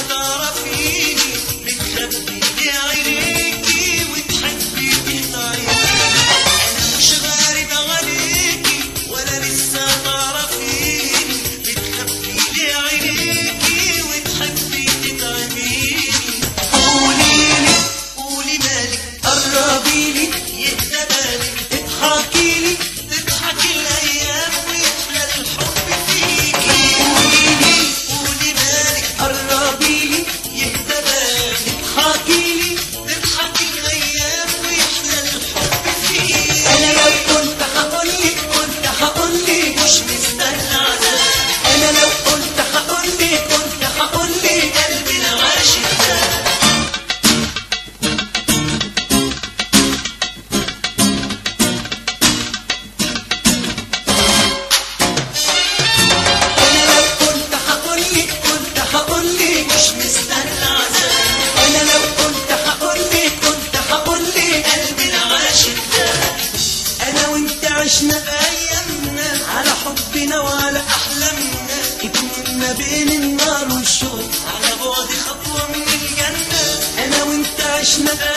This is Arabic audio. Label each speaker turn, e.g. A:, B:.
A: تعرفيني بتخبي لي عينيكي وتحبي تقطعيني. أنا مش غريب عليكي ولا لسه تعرفيني بتخبي لي عينيكي وتحبي تتعبيني. قوليلي قولي مالك قربيلي يهدى بالك اضحكيلي تضحكي الأيام ويحلى الحب فيكي. قوليلي قولي مالك قربيلي يهدى بالك اضحكيلي تضحكي الأيام ويحلى الحب فيكي. أنا لو كنت هقولك مش مستنى عذاب. أنا لو كنت هقولك قلبي العاشق ده. أنا لو كنت هقولك مش مستنى عذاب. أنا لو كنت هقولك قلبي العاشق ده. أنا وأنت عشنا أيامنا على حبنا وعلى أحلامنا، اتنين بين النار والشوق على بعد خطوة من الجنة. أنا وأنت عشنا